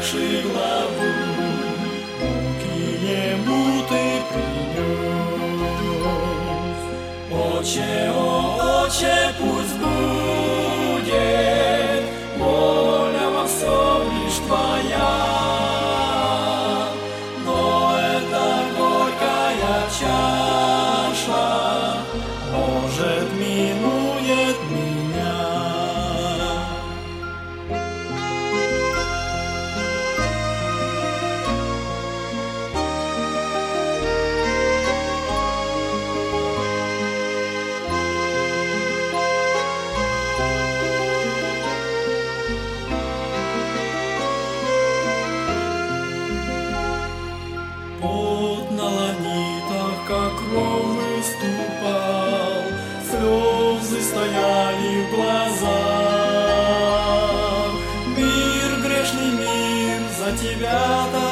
выше главу, руки ему ты принес. Отче, о, Отче, пусть будет воля во всем лишь Твоя, но эта горькая чаша, может, минует меня. Пот на ланитах, как кровь выступал, слезы стояли в глазах. Мир, грешный мир, за Тебя